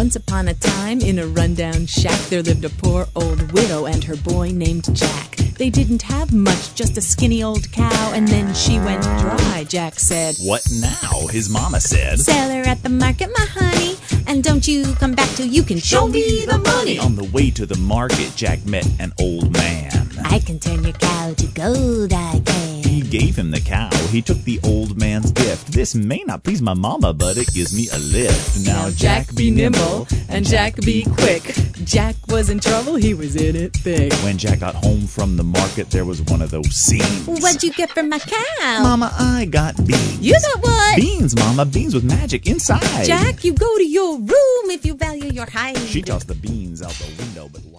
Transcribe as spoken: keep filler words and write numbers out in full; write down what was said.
Once upon a time, in a rundown shack, there lived a poor old widow and her boy named Jack. They didn't have much, just a skinny old cow, and then she went dry, Jack said. What now? His mama said. Sell her at the market, my honey, and don't you come back till you can show me the money. On the way to the market, Jack met an old man. I can turn your cow to gold, I can. He gave him the cow. He took the old man's gift. This may not please my mama, but it gives me a lift. Now Jack be nimble and Jack be quick. Jack was in trouble, he was in it thick. When Jack got home from the market, there was one of those scenes. What'd you get from my cow? Mama, I got beans. You got what? Beans, Mama, beans with magic inside. Jack, you go to your room if you value your hide. She tossed the beans out the window, but